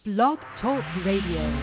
Blog Talk Radio.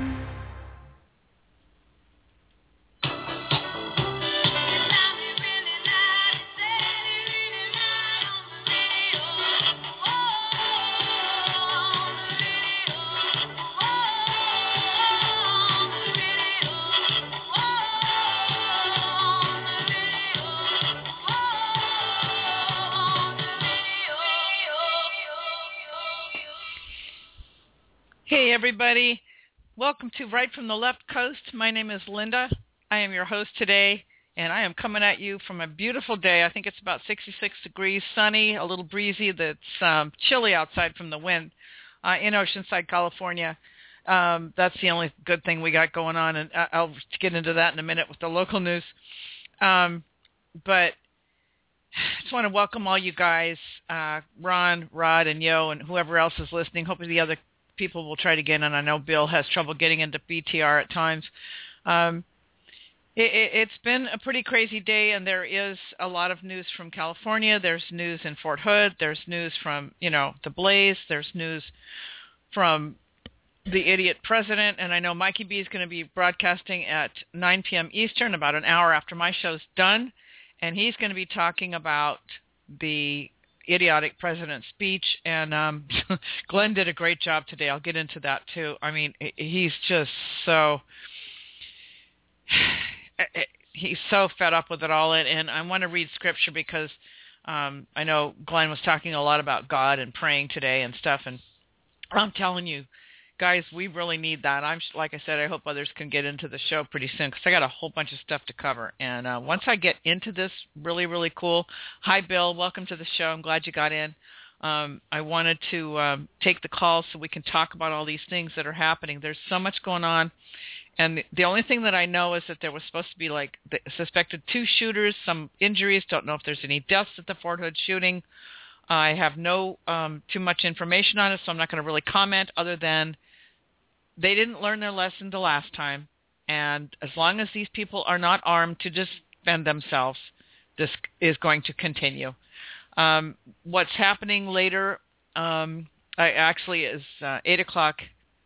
Hey everybody, welcome to Right from the Left Coast. My name is Linda. I am your host today, and I am coming at you from a beautiful day. I think it's about 66 degrees, sunny, a little breezy. That's chilly outside from the wind in Oceanside, California. That's the only good thing we got going on, and I'll get into that in a minute with the local news. But I just want to welcome all you guys, Ron, Rod, and Yo, and whoever else is listening. Hopefully the other people will try to get in. I know Bill has trouble getting into BTR at times. It's been a pretty crazy day, and there is a lot of news from California. There's news in Fort Hood. There's news from, the Blaze. There's news from the idiot president. And I know Mikey B is going to be broadcasting at 9 p.m. Eastern, about an hour after my show's done. And he's going to be talking about the idiotic president's speech, and Glenn did a great job today. I'll get into that too. I mean, he's just he's so fed up with it all, and I want to read scripture because I know Glenn was talking a lot about God and praying today and stuff, and I'm telling you, guys, we really need that. Like I said, I hope others can get into the show pretty soon because I got a whole bunch of stuff to cover. And once I get into this, really, really cool. Hi, Bill. Welcome to the show. I'm glad you got in. I wanted to take the call so we can talk about all these things that are happening. There's so much going on. And the only thing that I know is that there was supposed to be the suspected 2 shooters, some injuries. Don't know if there's any deaths at the Fort Hood shooting. I have no too much information on it, so I'm not going to really comment other than they didn't learn their lesson the last time, and as long as these people are not armed to defend themselves, this is going to continue. What's happening later actually is 8 o'clock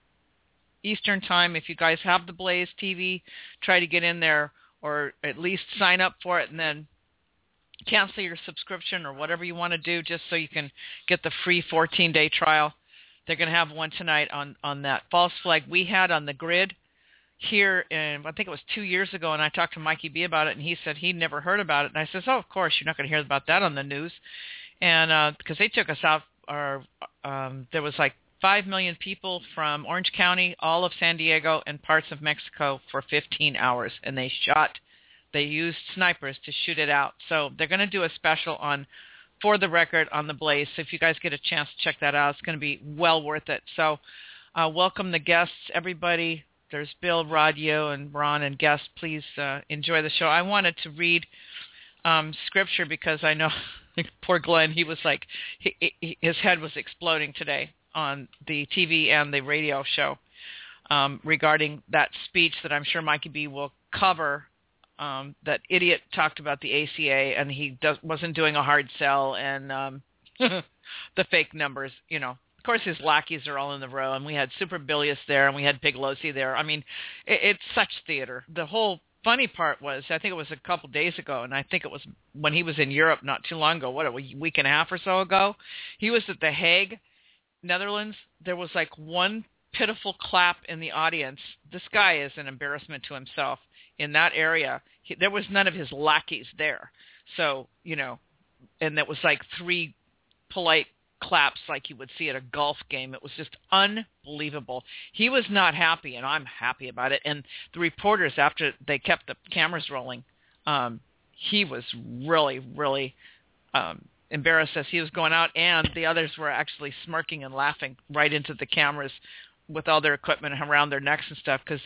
Eastern Time. If you guys have the Blaze TV, try to get in there or at least sign up for it and then cancel your subscription or whatever you want to do just so you can get the free 14-day trial. They're going to have one tonight on that false flag we had on the grid here in, I think it was 2 years ago, and I talked to Mikey B about it, and he said he'd never heard about it. And I says, oh, of course, you're not going to hear about that on the news. And because they took us out, there was 5 million people from Orange County, all of San Diego, and parts of Mexico for 15 hours, and they used snipers to shoot it out. So they're going to do a special on For the Record on the Blaze. So if you guys get a chance to check that out, it's going to be well worth it. So welcome the guests, everybody. There's Bill, Rod, Yo, and Ron, and guests. Please enjoy the show. I wanted to read scripture because I know poor Glenn, he was his head was exploding today on the TV and the radio show regarding that speech that I'm sure Mikey B will cover. That idiot talked about the ACA, and he wasn't doing a hard sell, and the fake numbers, Of course, his lackeys are all in the row, and we had Super Bilious there, and we had Piglosi there. I mean, it's such theater. The whole funny part was, I think it was a couple days ago, and I think it was when he was in Europe not too long ago, a week and a half or so ago, he was at The Hague, Netherlands. There was one pitiful clap in the audience. This guy is an embarrassment to himself in that area. There was none of his lackeys there. So, and that was 3 polite claps like you would see at a golf game. It was just unbelievable. He was not happy, and I'm happy about it. And the reporters, after they kept the cameras rolling, he was really, really embarrassed as he was going out, and the others were actually smirking and laughing right into the cameras with all their equipment around their necks and stuff, because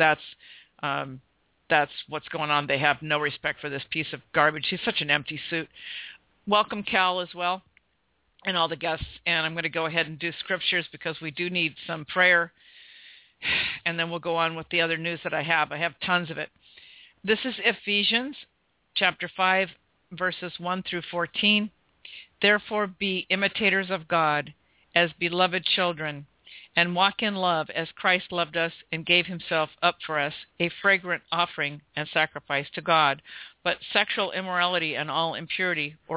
that's what's going on. They have no respect for this piece of garbage. He's such an empty suit. Welcome, Cal, as well, and all the guests. And I'm going to go ahead and do scriptures because we do need some prayer, and then we'll go on with the other news that I have. I have tons of it. This is Ephesians chapter 5, verses 1 through 14. Therefore be imitators of God as beloved children, and walk in love as Christ loved us and gave himself up for us, a fragrant offering and sacrifice to God. But sexual immorality and all impurity or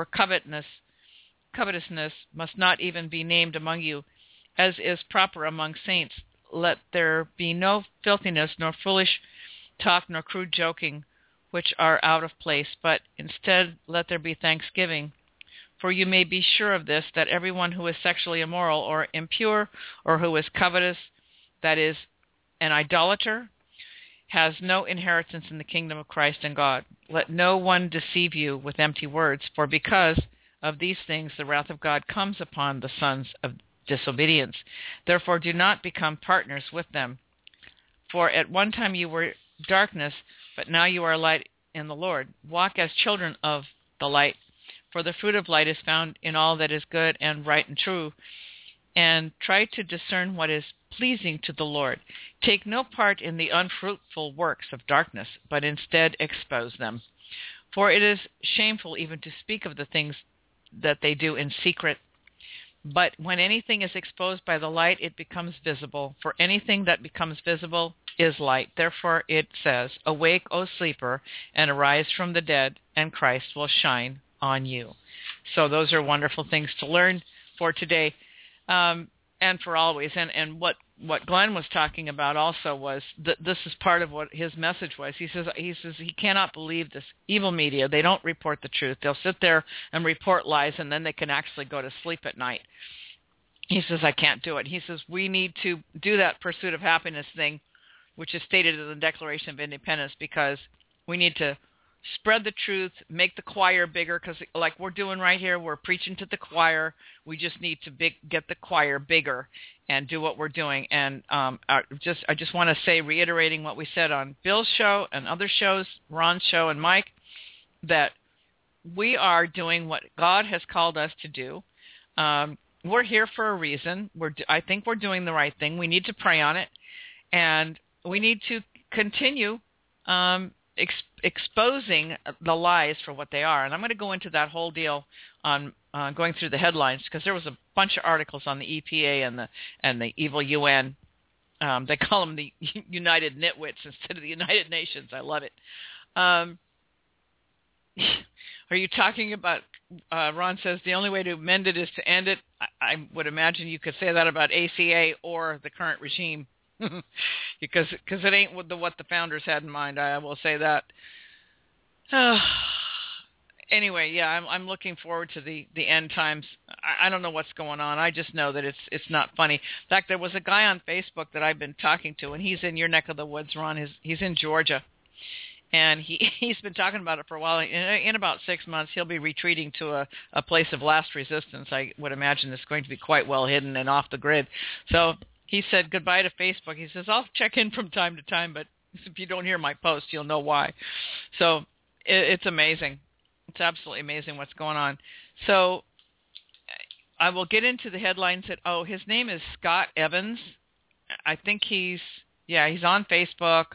covetousness must not even be named among you, as is proper among saints. Let there be no filthiness, nor foolish talk, nor crude joking, which are out of place, but instead let there be thanksgiving. For you may be sure of this, that everyone who is sexually immoral or impure, or who is covetous, that is, an idolater, has no inheritance in the kingdom of Christ and God. Let no one deceive you with empty words, for because of these things the wrath of God comes upon the sons of disobedience. Therefore do not become partners with them. For at one time you were darkness, but now you are light in the Lord. Walk as children of the light, for the fruit of light is found in all that is good and right and true, and try to discern what is pleasing to the Lord. Take no part in the unfruitful works of darkness, but instead expose them. For it is shameful even to speak of the things that they do in secret. But when anything is exposed by the light, it becomes visible. For anything that becomes visible is light. Therefore it says, Awake, O sleeper, and arise from the dead, and Christ will shine on you. So those are wonderful things to learn for today, and for always. And what Glenn was talking about also was that this is part of what his message was. He says he cannot believe this evil media. They don't report the truth. They'll sit there and report lies, and then they can actually go to sleep at night. He says, I can't do it. He says, we need to do that pursuit of happiness thing, which is stated in the Declaration of Independence, because we need to spread the truth, make the choir bigger, because like we're doing right here, we're preaching to the choir. We just need to get the choir bigger and do what we're doing. And I just want to say, reiterating what we said on Bill's show and other shows, Ron's show and Mike, that we are doing what God has called us to do. We're here for a reason. I think we're doing the right thing. We need to pray on it, and we need to continue exposing the lies for what they are. And I'm going to go into that whole deal on going through the headlines, because there was a bunch of articles on the EPA and the evil UN. They call them the United Nitwits instead of the United Nations. I love it. Are you talking about, Ron says, the only way to amend it is to end it? I would imagine you could say that about ACA or the current regime. because it ain't what the founders had in mind. I will say that. Anyway, yeah, I'm looking forward to the end times. I don't know what's going on. I just know that it's not funny. In fact, there was a guy on Facebook that I've been talking to, and he's in your neck of the woods, Ron. He's in Georgia, and he's been talking about it for a while. In about 6 months, he'll be retreating to a place of last resistance. I would imagine it's going to be quite well hidden and off the grid. So he said goodbye to Facebook. He says, I'll check in from time to time, but if you don't hear my post, you'll know why. So it's amazing. It's absolutely amazing what's going on. So I will get into the headlines his name is Scott Evans. I think he's on Facebook.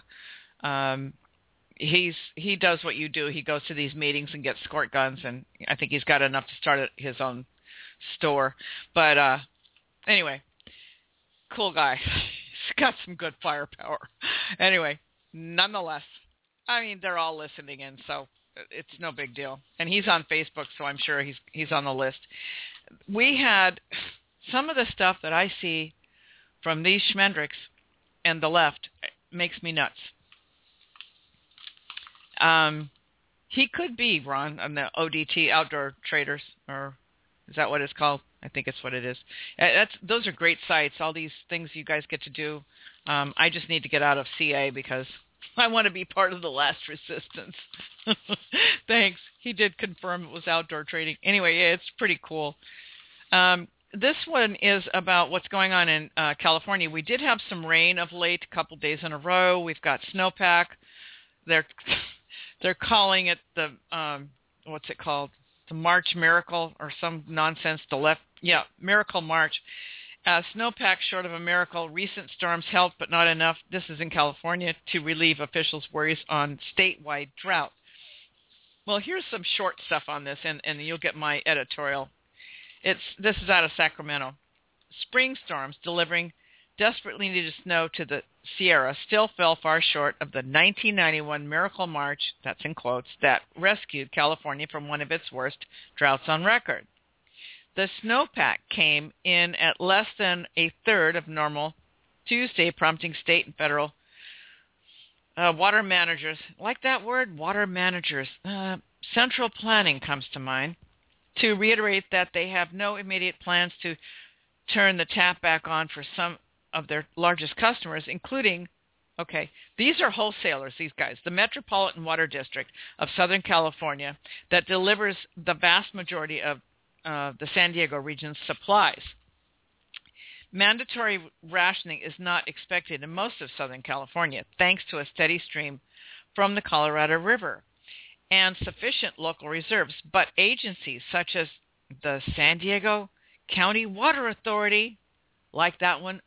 He does what you do. He goes to these meetings and gets squirt guns, and I think he's got enough to start his own store. But anyway, cool guy. He's got some good firepower. Anyway, nonetheless, I mean, they're all listening in, so it's no big deal. And he's on Facebook, so I'm sure he's on the list. We had some of the stuff that I see from these schmendricks and the left makes me nuts. He could be, Ron, on the ODT, Outdoor Traders, or is that what it's called? I think it's what it is. Those are great sites, all these things you guys get to do. I just need to get out of CA because I want to be part of the last resistance. Thanks. He did confirm it was outdoor trading. Anyway, yeah, it's pretty cool. This one is about what's going on in California. We did have some rain of late, a couple days in a row. We've got snowpack. They're calling it the what's it called? The March Miracle or some nonsense. Miracle March. Snowpack short of a miracle. Recent storms helped, but not enough. This is in California to relieve officials' worries on statewide drought. Well, here's some short stuff on this, and you'll get my editorial. This is out of Sacramento. Spring storms delivering desperately needed snow to the Sierra still fell far short of the 1991 miracle March, that's in quotes, that rescued California from one of its worst droughts on record. The snowpack came in at less than a third of normal Tuesday, prompting state and federal water managers, like that word, water managers, central planning comes to mind, to reiterate that they have no immediate plans to turn the tap back on for some of their largest customers, including, these are wholesalers, these guys, the Metropolitan Water District of Southern California that delivers the vast majority of the San Diego region's supplies. Mandatory rationing is not expected in most of Southern California, thanks to a steady stream from the Colorado River and sufficient local reserves. But agencies such as the San Diego County Water Authority, like that one,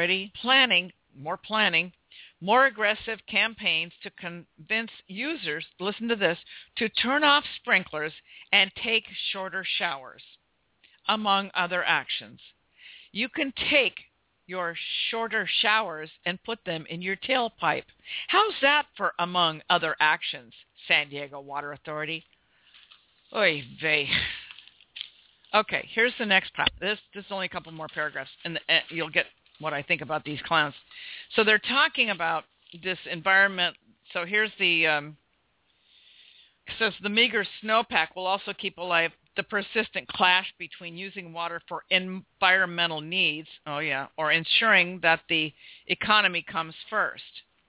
more aggressive campaigns to convince users, listen to this, to turn off sprinklers and take shorter showers, among other actions. You can take your shorter showers and put them in your tailpipe. How's that for among other actions, San Diego Water Authority? Oy vey. Okay, here's the next part. This is only a couple more paragraphs, and you'll get what I think about these clowns. So they're talking about this environment. So here's the says the meager snowpack will also keep alive the persistent clash between using water for environmental needs, or ensuring that the economy comes first.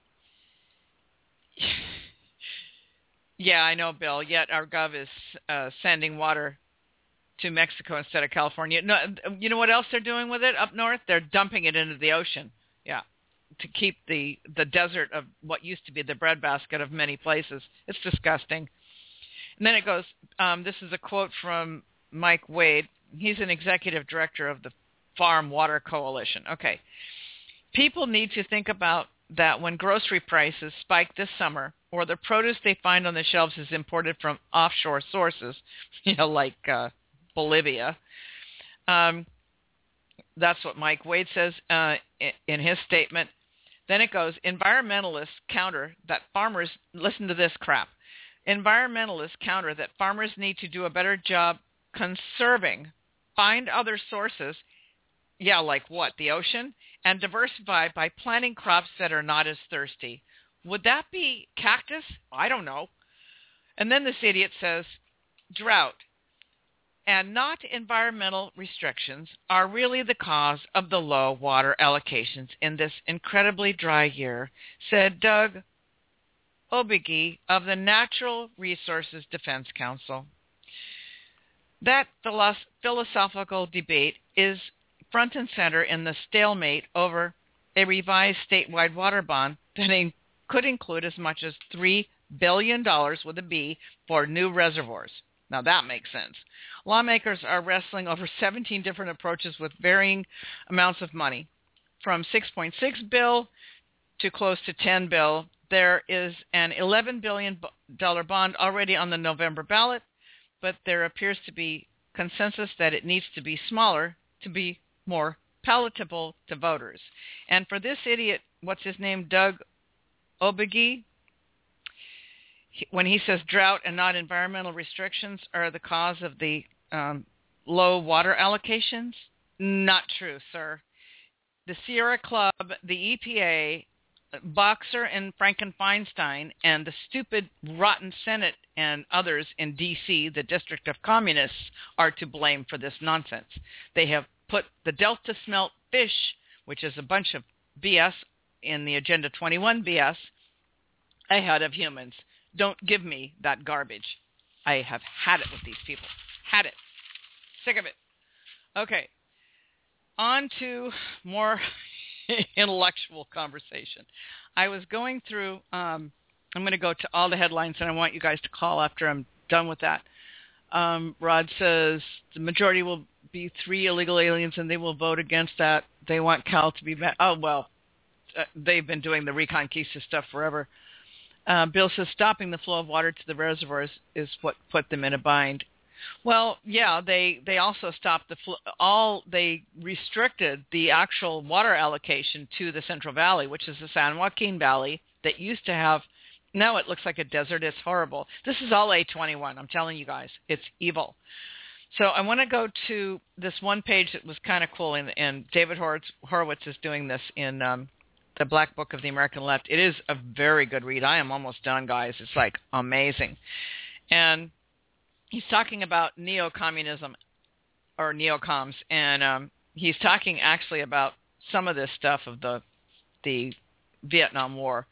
Yeah, I know, Bill, yet our gov is sending water to Mexico instead of California. No, you know what else they're doing with it up north? They're dumping it into the ocean, to keep the desert of what used to be the breadbasket of many places. It's disgusting. And then it goes, this is a quote from Mike Wade. He's an executive director of the Farm Water Coalition. Okay. People need to think about that when grocery prices spike this summer, or the produce they find on the shelves is imported from offshore sources, like Bolivia. That's what Mike Wade says in his statement. Then it goes, environmentalists counter that farmers, listen to this crap, environmentalists counter that farmers need to do a better job conserving, find other sources, like what, the ocean, and diversify by planting crops that are not as thirsty. Would that be cactus? I don't know. And then this idiot says, drought and not environmental restrictions are really the cause of the low water allocations in this incredibly dry year, said Doug Obigi of the Natural Resources Defense Council. That philosophical debate is front and center in the stalemate over a revised statewide water bond that could include as much as $3 billion with a B for new reservoirs. Now that makes sense. Lawmakers are wrestling over 17 different approaches with varying amounts of money, from $6.6 billion to close to $10 billion. There is an $11 billion bond already on the November ballot, but there appears to be consensus that it needs to be smaller to be more palatable to voters. And for this idiot, what's his name, Doug Obigi, when he says drought and not environmental restrictions are the cause of the low water allocations, not true, sir. The Sierra Club, the EPA, Boxer and Franken-Feinstein, and the stupid, rotten Senate and others in D.C., the District of Communists, are to blame for this nonsense. They have put the Delta smelt fish, which is a bunch of BS in the Agenda 21 BS, ahead of humans. Don't give me that garbage. I have had it with these people. Had it. Sick of it. Okay. On to more intellectual conversation. I was going through, I'm going to go to all the headlines, and I want you guys to call after I'm done with that. Rod says the majority will be 3 illegal aliens, and they will vote against that. They want Cal to be back. Oh, well, they've been doing the Reconquista stuff forever. Bill says stopping the flow of water to the reservoirs is what put them in a bind. Well, yeah, they also stopped they restricted the actual water allocation to the Central Valley, which is the San Joaquin Valley that used to have. Now it looks like a desert. It's horrible. This is all A21. I'm telling you guys, it's evil. So I want to go to this one page that was kind of cool, and David Horowitz is doing this in the Black Book of the American Left. It is a very good read. I am almost done, guys. It's like amazing. And he's talking about neo-communism or neocons, and he's talking actually about some of this stuff of the Vietnam War.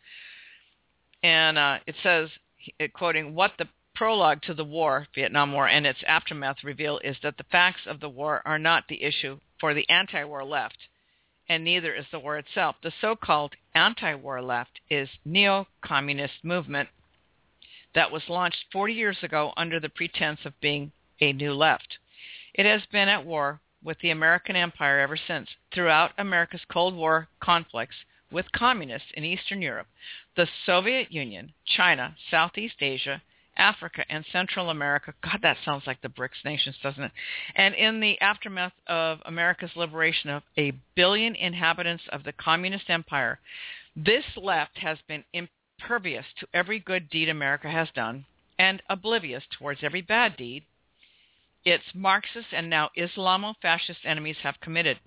And it says, quoting, what the prologue to the war, Vietnam War, and its aftermath reveal is that the facts of the war are not the issue for the anti-war left, and neither is the war itself. The so-called anti-war left is neo-communist movement that was launched 40 years ago under the pretense of being a new left. It has been at war with the American empire ever since. Throughout America's Cold War conflicts with communists in Eastern Europe, the Soviet Union, China, Southeast Asia, Africa, and Central America. God, that sounds like the BRICS nations, doesn't it? And in the aftermath of America's liberation of 1 billion inhabitants of the communist empire, this left has been impervious to every good deed America has done and oblivious towards every bad deed its Marxist and now Islamo-fascist enemies have committed.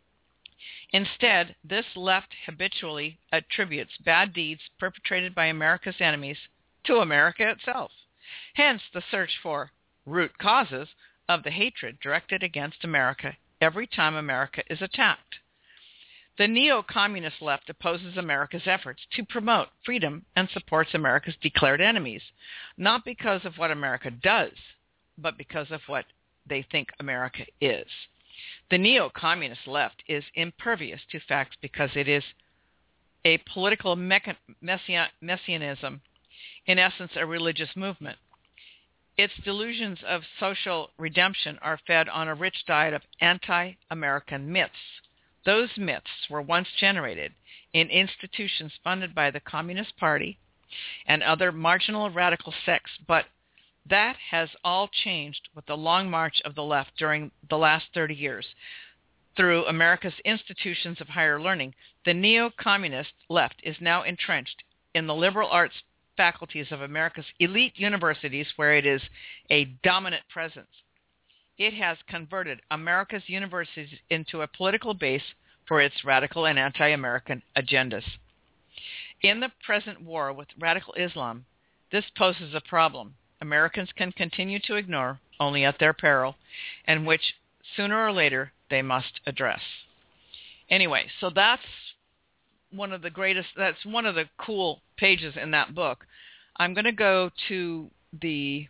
Instead, this left habitually attributes bad deeds perpetrated by America's enemies to America itself. Hence the search for root causes of the hatred directed against America every time America is attacked. The neo-communist left opposes America's efforts to promote freedom and supports America's declared enemies, not because of what America does, but because of what they think America is. The neo-communist left is impervious to facts because it is a political messianism, in essence a religious movement. Its delusions of social redemption are fed on a rich diet of anti-American myths. Those myths were once generated in institutions funded by the Communist Party and other marginal radical sects, but that has all changed with the long march of the left during the last 30 years. Through America's institutions of higher learning, the neo-communist left is now entrenched in the liberal arts faculties of America's elite universities, where it is a dominant presence. It has converted America's universities into a political base for its radical and anti-American agendas. In the present war with radical Islam, this poses a problem Americans can continue to ignore only at their peril, and which sooner or later they must address. Anyway, so that's one of the cool pages in that book. I'm going to go to the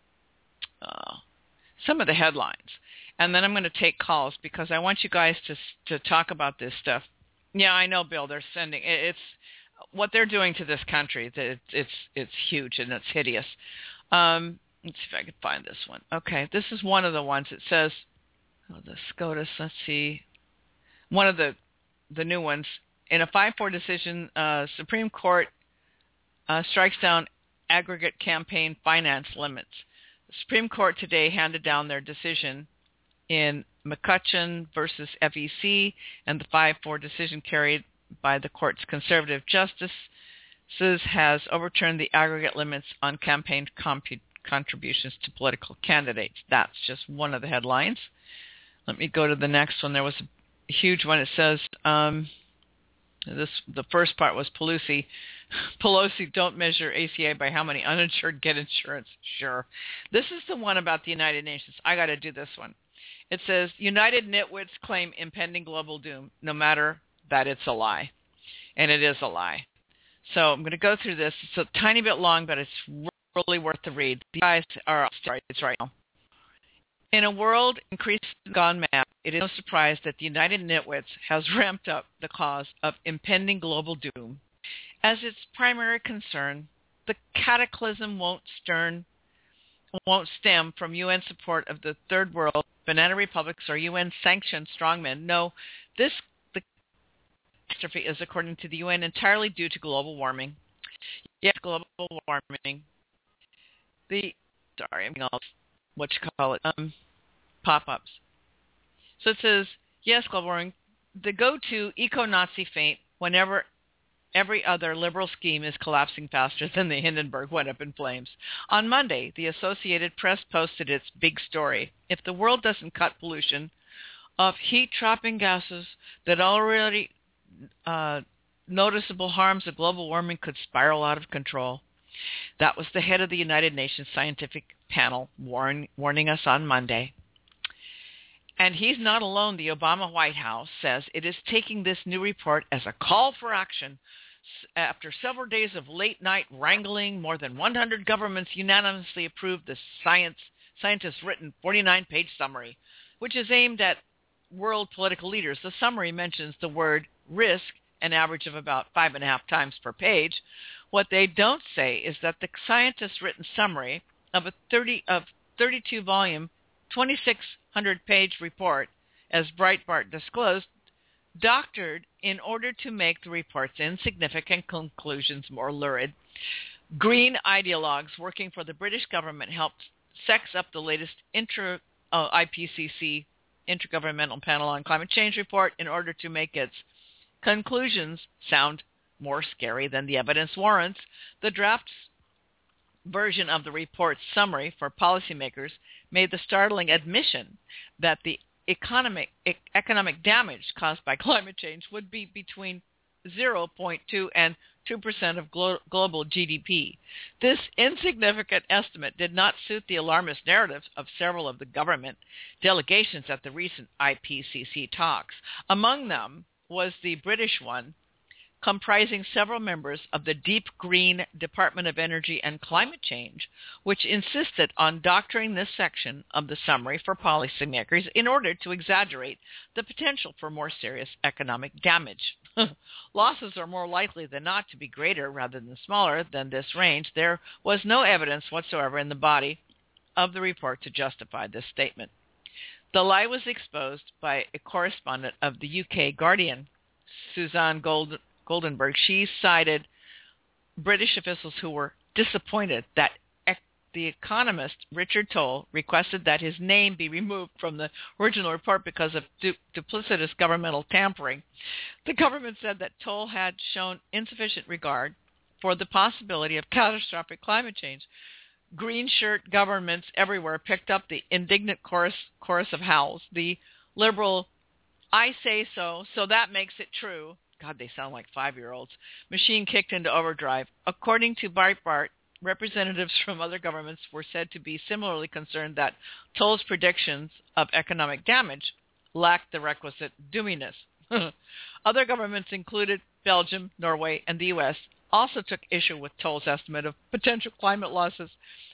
some of the headlines, and then I'm going to take calls because I want you guys to talk about this stuff. Yeah, I know, Bill. They're sending it's what they're doing to this country. It's huge and it's hideous. Let's see if I can find this one. Okay, this is one of the ones. It says, the SCOTUS. Let's see, one of the new ones. In a 5-4 decision, Supreme Court strikes down aggregate campaign finance limits. The Supreme Court today handed down their decision in McCutcheon versus FEC, and the 5-4 decision carried by the court's conservative justices has overturned the aggregate limits on campaign contributions to political candidates. That's just one of the headlines. Let me go to the next one. There was a huge one. It says, the first part was Pelosi, don't measure ACA by how many uninsured get insurance. Sure. This is the one about the United Nations. I got to do this one. It says, United Nitwits claim impending global doom, no matter that it's a lie. And it is a lie. So I'm going to go through this. It's a tiny bit long, but it's really worth the read. The guys are right now. In a world increasingly gone mad, it is no surprise that the United Nitwits has ramped up the cause of impending global doom. As its primary concern, the cataclysm won't stem from UN support of the Third World, banana republics, or UN-sanctioned strongmen. No, the catastrophe is, according to the UN, entirely due to global warming. Yes, global warming. pop-ups. So it says, yes, global warming, the go-to eco-Nazi feint whenever every other liberal scheme is collapsing faster than the Hindenburg went up in flames. On Monday, the Associated Press posted its big story. If the world doesn't cut pollution of heat-trapping gases that already noticeable harms of global warming could spiral out of control. That was the head of the United Nations Scientific Panel warning us on Monday. And he's not alone. The Obama White House says it is taking this new report as a call for action. After several days of late-night wrangling, more than 100 governments unanimously approved the scientist-written 49-page summary, which is aimed at world political leaders. The summary mentions the word risk an average of about 5.5 times per page. What they don't say is that the scientist-written summary of a 32-volume, 2,600-page report, as Breitbart disclosed, doctored in order to make the report's insignificant conclusions more lurid. Green ideologues working for the British government helped sex up the latest IPCC, Intergovernmental Panel on Climate Change report, in order to make its conclusions sound more scary than the evidence warrants. The draft version of the report's summary for policymakers made the startling admission that the economic damage caused by climate change would be between 0.2 and 2% of global GDP. This insignificant estimate did not suit the alarmist narratives of several of the government delegations at the recent IPCC talks. Among them was the British one, comprising several members of the Deep Green Department of Energy and Climate Change, which insisted on doctoring this section of the summary for policymakers in order to exaggerate the potential for more serious economic damage. Losses are more likely than not to be greater rather than smaller than this range. There was no evidence whatsoever in the body of the report to justify this statement. The lie was exposed by a correspondent of the UK Guardian, Suzanne Goldenberg. She cited British officials who were disappointed that the economist Richard Toll requested that his name be removed from the original report because of duplicitous governmental tampering. The government said that Toll had shown insufficient regard for the possibility of catastrophic climate change. Green shirt governments everywhere picked up the indignant chorus of howls. The liberal, I say so that makes it true. God, they sound like 5-year-olds. Machine kicked into overdrive. According to Breitbart, representatives from other governments were said to be similarly concerned that Toll's predictions of economic damage lacked the requisite doominess. Other governments included Belgium, Norway, and the U.S. also took issue with Toll's estimate of potential climate losses.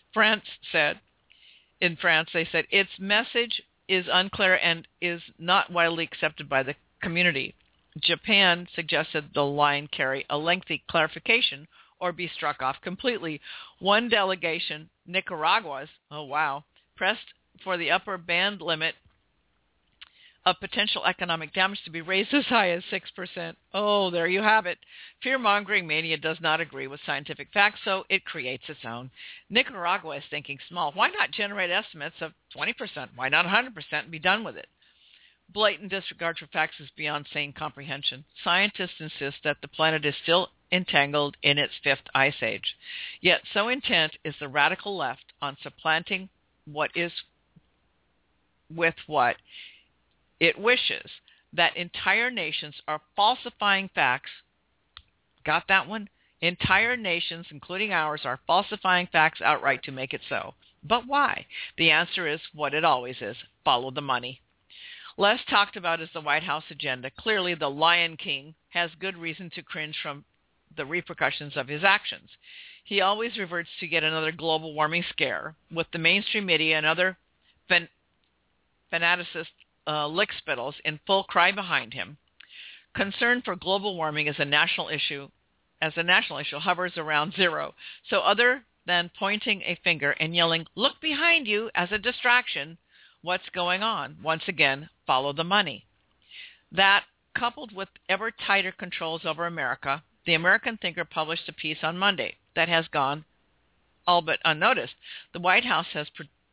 In France, they said its message is unclear and is not widely accepted by the community. Japan suggested the line carry a lengthy clarification or be struck off completely. One delegation, Nicaragua's, pressed for the upper band limit of potential economic damage to be raised as high as 6%. Oh, there you have it. Fear-mongering mania does not agree with scientific facts, so it creates its own. Nicaragua is thinking small. Why not generate estimates of 20%? Why not 100% and be done with it? Blatant disregard for facts is beyond sane comprehension. Scientists insist that the planet is still entangled in its fifth ice age. Yet so intent is the radical left on supplanting what is with what it wishes that entire nations are falsifying facts. Got that one? Entire nations, including ours, are falsifying facts outright to make it so. But why? The answer is what it always is. Follow the money. Less talked about is the White House agenda. Clearly, the Lion King has good reason to cringe from the repercussions of his actions. He always reverts to yet another global warming scare, with the mainstream media and other fanaticist lickspittles in full cry behind him. Concern for global warming as a national issue hovers around zero. So other than pointing a finger and yelling, "Look behind you," as a distraction, what's going on? Once again, follow the money. That, coupled with ever tighter controls over America, the American Thinker published a piece on Monday that has gone all but unnoticed. The White House has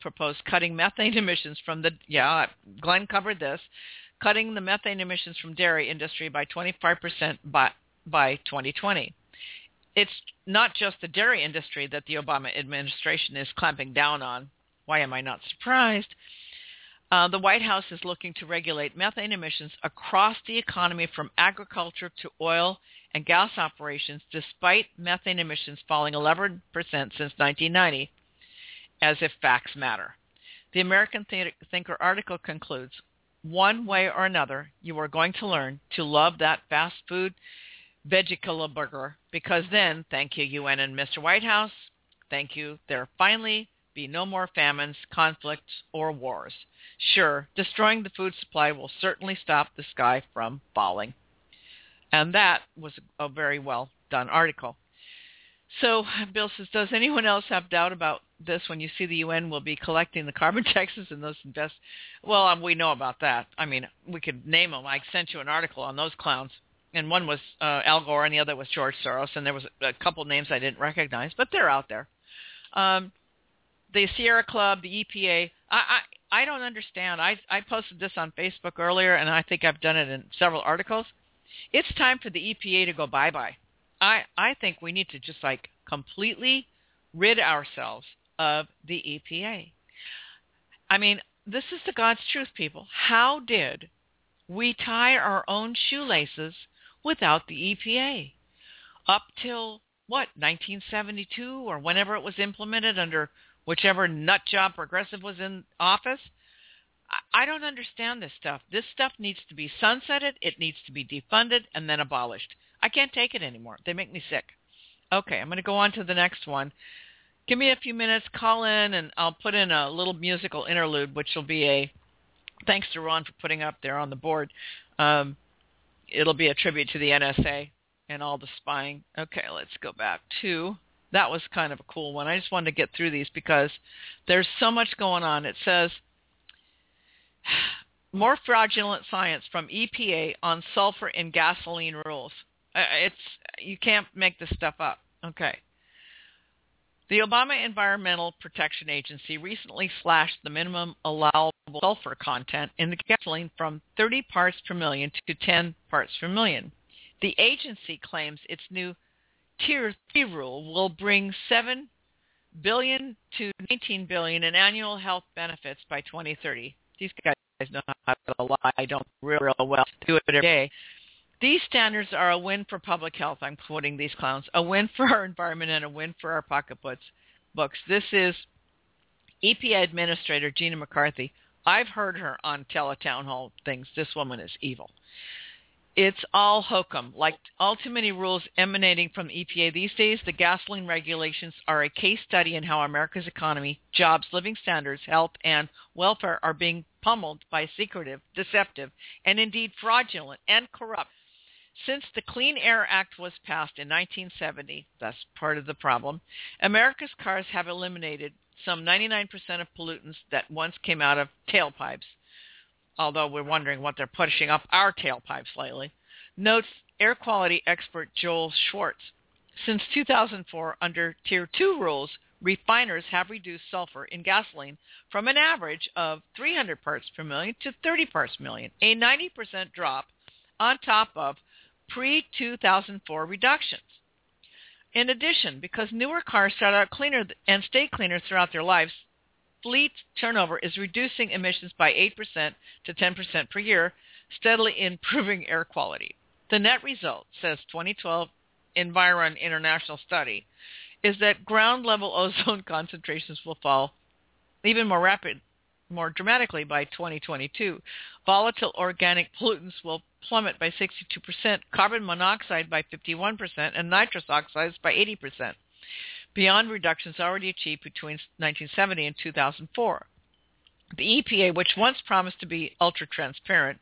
proposed cutting methane emissions from Glenn covered this, cutting the methane emissions from dairy industry by 25% by 2020. It's not just the dairy industry that the Obama administration is clamping down on. Why am I not surprised? The White House is looking to regulate methane emissions across the economy from agriculture to oil and gas operations, despite methane emissions falling 11% since 1990, as if facts matter. The American Thinker article concludes, one way or another, you are going to learn to love that fast food vegetable burger, because then, thank you, UN and Mr. White House, thank you, there finally be no more famines, conflicts, or wars. Sure, destroying the food supply will certainly stop the sky from falling. And that was a very well done article. So Bill says, does anyone else have doubt about this when you see the UN will be collecting the carbon taxes and those Well, we know about that. I mean, we could name them. I sent you an article on those clowns. And one was Al Gore and the other was George Soros. And there was a couple names I didn't recognize, but they're out there. The Sierra Club, the EPA, I don't understand. I posted this on Facebook earlier, and I think I've done it in several articles. It's time for the EPA to go bye-bye. I think we need to just completely rid ourselves of the EPA. I mean, this is the God's truth, people. How did we tie our own shoelaces without the EPA? Up till, 1972 or whenever it was implemented under whichever nutjob progressive was in office? I don't understand this stuff. This stuff needs to be sunsetted. It needs to be defunded and then abolished. I can't take it anymore. They make me sick. Okay, I'm going to go on to the next one. Give me a few minutes, call in, and I'll put in a little musical interlude, which will be thanks to Ron for putting up there on the board. It'll be a tribute to the NSA and all the spying. Okay, let's go back to, that was kind of a cool one. I just wanted to get through these because there's so much going on. It says, more fraudulent science from EPA on sulfur in gasoline rules. You can't make this stuff up. Okay. The Obama Environmental Protection Agency recently slashed the minimum allowable sulfur content in the gasoline from 30 parts per million to 10 parts per million. The agency claims its new Tier 3 rule will bring $7 billion to $19 billion in annual health benefits by 2030. These guys know how to lie, don't real well, do it every day. These standards are a win for public health, I'm quoting these clowns, a win for our environment and a win for our pocketbooks. This is EPA Administrator Gina McCarthy. I've heard her on teletown hall things. This woman is evil. It's all hokum. Like all too many rules emanating from the EPA these days, the gasoline regulations are a case study in how America's economy, jobs, living standards, health, and welfare are being pummeled by secretive, deceptive, and indeed fraudulent and corrupt. Since the Clean Air Act was passed in 1970, that's part of the problem, America's cars have eliminated some 99% of pollutants that once came out of tailpipes, although we're wondering what they're pushing up our tailpipes lately, notes air quality expert Joel Schwartz. Since 2004, under Tier 2 rules, refiners have reduced sulfur in gasoline from an average of 300 parts per million to 30 parts per million, a 90% drop on top of pre-2004 reductions. In addition, because newer cars start out cleaner and stay cleaner throughout their lives, fleet turnover is reducing emissions by 8% to 10% per year, steadily improving air quality. The net result, says 2012 Environ International study, is that ground-level ozone concentrations will fall even more dramatically by 2022. Volatile organic pollutants will plummet by 62%, carbon monoxide by 51%, and nitrous oxides by 80%, beyond reductions already achieved between 1970 and 2004. The EPA, which once promised to be ultra-transparent,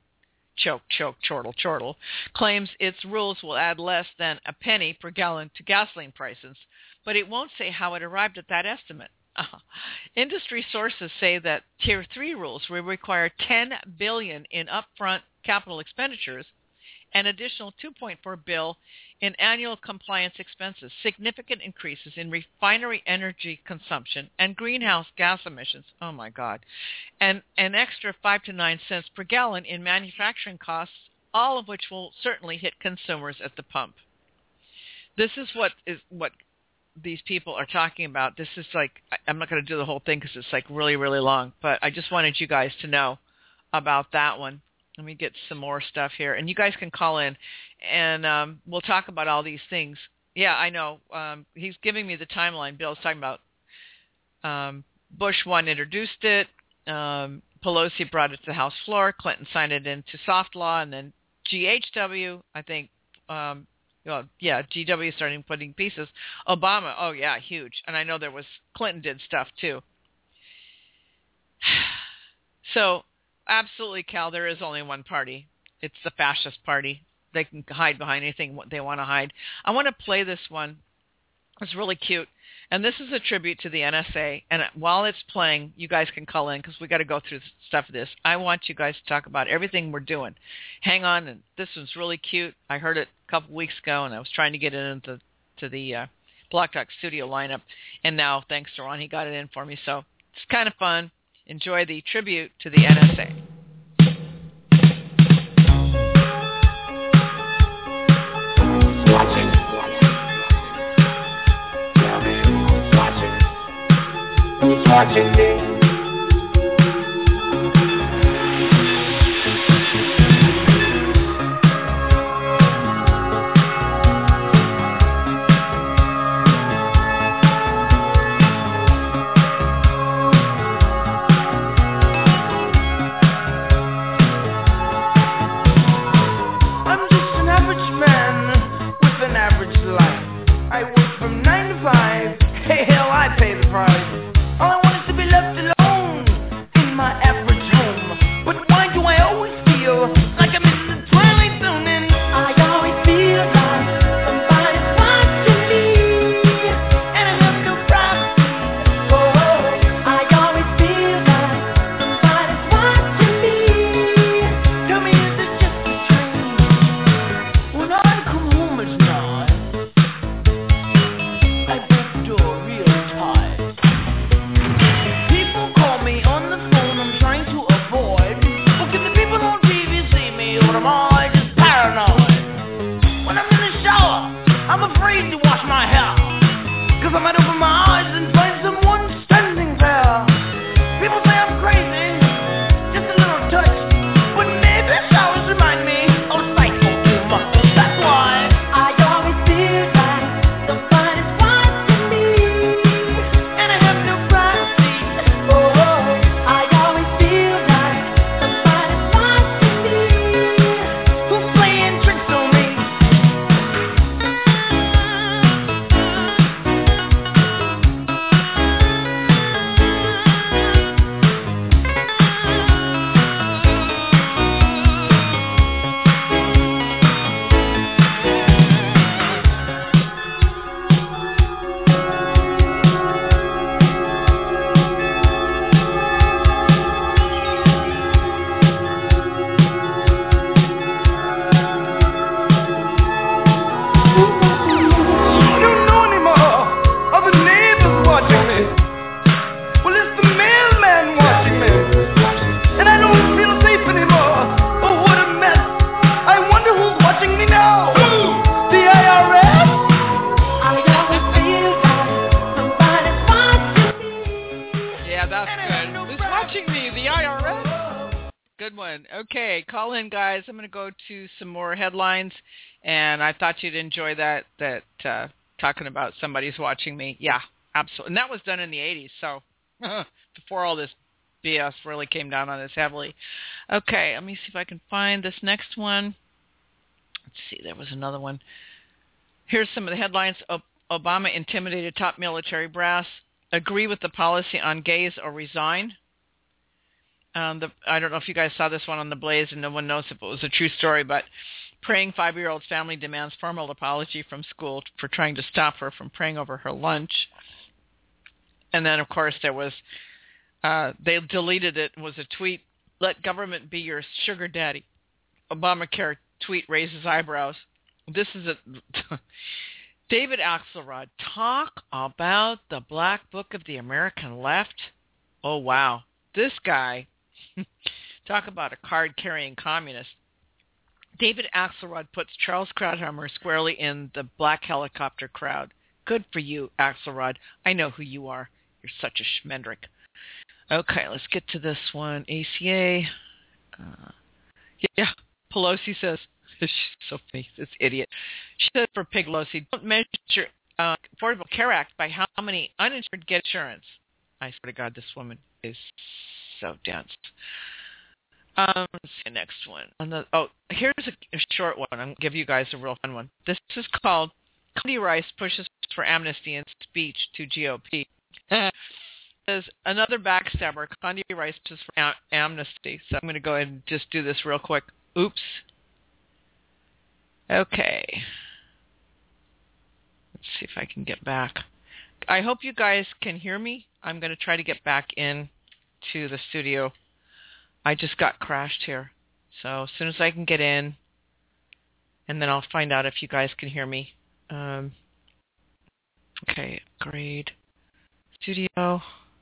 chortle, claims its rules will add less than a penny per gallon to gasoline prices, but it won't say how it arrived at that estimate. Industry sources say that Tier 3 rules will require $10 billion in upfront capital expenditures an additional $2.4 billion in annual compliance expenses, significant increases in refinery energy consumption and greenhouse gas emissions, oh my God, and an extra 5 to 9 cents per gallon in manufacturing costs, all of which will certainly hit consumers at the pump. This is what these people are talking about. This is like, I'm not going to do the whole thing because it's like really, really long, but I just wanted you guys to know about that one. Let me get some more stuff here. And you guys can call in, and we'll talk about all these things. Yeah, I know. He's giving me the timeline. Bill's talking about Bush 1 introduced it. Pelosi brought it to the House floor. Clinton signed it into soft law. And then GHW, I think, GW starting putting pieces. Obama, oh, yeah, huge. And I know Clinton did stuff, too. So, absolutely, Cal, there is only one party. It's the fascist party. They can hide behind anything they want to hide. I want to play this one. It's really cute. And this is a tribute to the NSA. And while it's playing, you guys can call in because we got to go through stuff of this. I want you guys to talk about everything we're doing. Hang on. And this one's really cute. I heard it a couple weeks ago, and I was trying to get it into the Block Talk studio lineup. And now, thanks to Ron, he got it in for me. So it's kind of fun. Enjoy the tribute to the NSA. Watching me. Okay, call in, guys. I'm going to go to some more headlines, and I thought you'd enjoy that talking about somebody's watching me. Yeah, absolutely. And that was done in the 80s, so before all this BS really came down on us heavily. Okay, let me see if I can find this next one. Let's see, there was another one. Here's some of the headlines. Obama intimidated top military brass. Agree with the policy on gays or resign. I don't know if you guys saw this one on The Blaze, and no one knows if it was a true story, but praying 5-year-old's family demands formal apology from school for trying to stop her from praying over her lunch. And then, of course, there was, they deleted it, was a tweet, let government be your sugar daddy. Obamacare tweet raises eyebrows. This is a David Axelrod. Talk about the Black Book of the American Left. Oh, wow. This guy, talk about a card-carrying communist. David Axelrod puts Charles Krauthammer squarely in the black helicopter crowd. Good for you, Axelrod. I know who you are. You're such a schmendrick. Okay, let's get to this one. ACA. Yeah, Pelosi says, she's so funny, this idiot. She said for Pelosi, don't measure Affordable Care Act by how many uninsured get insurance. I swear to God, this woman is so dense. Let's see the next one. Here's a short one. I'm going to give you guys a real fun one. This is called Condi Rice Pushes for Amnesty in Speech to GOP. There's another backstabber. Condi Rice pushes for amnesty. So I'm going to go ahead and just do this real quick. Oops. Okay. Let's see if I can get back. I hope you guys can hear me. I'm going to try to get back in to the studio. I just got crashed here. So as soon as I can get in, and then I'll find out if you guys can hear me. Okay, grade studio.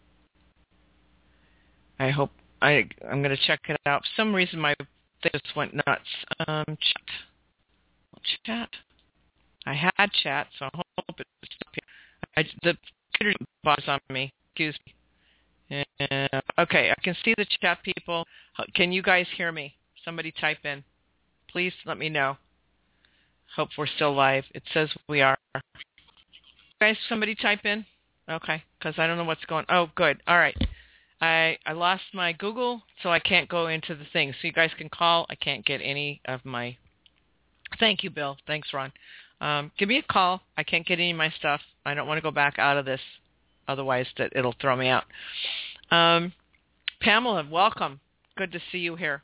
I hope I'm going to check it out. For some reason my thing just went nuts. Chat. I had chat, so I hope it's up here. The computer bothers on me. Excuse me. Okay, I can see the chat people. Can you guys hear me? Somebody type in. Please let me know. Hope we're still live. It says we are. Guys, somebody type in. Okay, because I don't know what's going on. Oh, good. All right. I lost my Google, so I can't go into the thing. So you guys can call. I can't get any of my... Thank you, Bill. Thanks, Ron. Give me a call. I can't get any of my stuff. I don't want to go back out of this. Otherwise, it'll throw me out. Pamela, welcome. Good to see you here.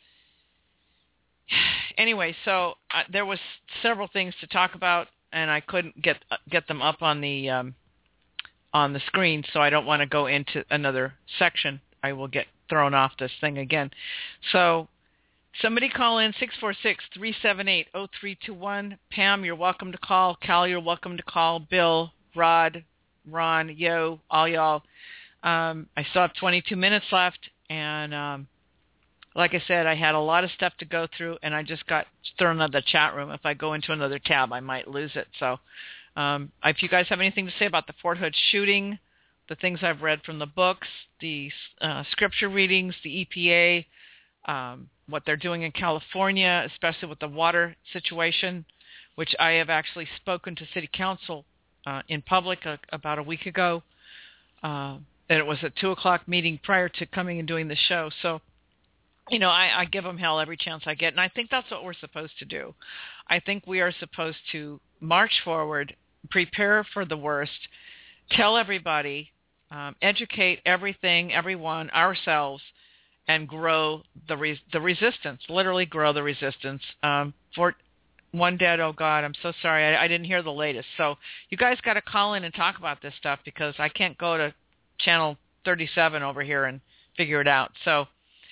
Anyway, so there was several things to talk about, and I couldn't get them up on the screen, so I don't want to go into another section. I will get thrown off this thing again. So somebody call in 646-378-0321. Pam, you're welcome to call. Cal, you're welcome to call. Bill, Rod, Ron, Yo, all y'all. I still have 22 minutes left, and like I said, I had a lot of stuff to go through, and I just got thrown out of the chat room. If I go into another tab, I might lose it. So if you guys have anything to say about the Fort Hood shooting, the things I've read from the books, the scripture readings, the EPA, what they're doing in California, especially with the water situation, which I have actually spoken to City Council in public about a week ago. And it was a 2 o'clock meeting prior to coming and doing the show. So, you know, I give them hell every chance I get. And I think that's what we're supposed to do. I think we are supposed to march forward, prepare for the worst, tell everybody, educate everyone, ourselves, and grow the resistance, literally grow the resistance. For one dead, oh God, I'm so sorry. I didn't hear the latest. So you guys got to call in and talk about this stuff because I can't go to channel 37 over here and figure it out. So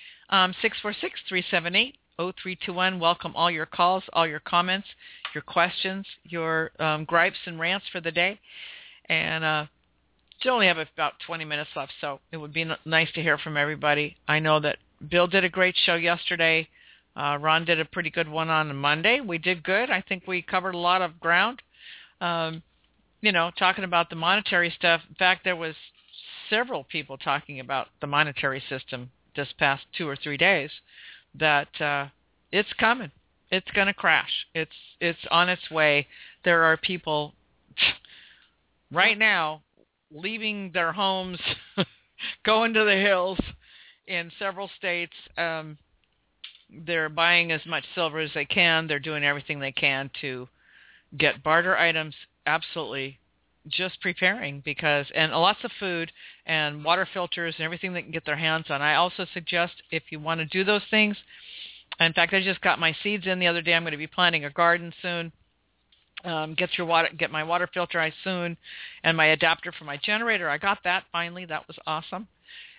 646-378-0321. Welcome all your calls, all your comments, your questions, your gripes and rants for the day. And you only have about 20 minutes left, so it would be nice to hear from everybody. I know that Bill did a great show yesterday. Ron did a pretty good one on Monday. We did good. I think we covered a lot of ground, talking about the monetary stuff. In fact, there was several people talking about the monetary system this past 2 or 3 days, that it's coming. It's going to crash. It's on its way. There are people right now leaving their homes, going to the hills in several states. They're buying as much silver as they can. They're doing everything they can to get barter items, absolutely just preparing and lots of food and water filters and everything they can get their hands on. I also suggest if you want to do those things, in fact, I just got my seeds in the other day. I'm going to be planting a garden soon. Get my water filter soon, and my adapter for my generator. I got that finally. That was awesome.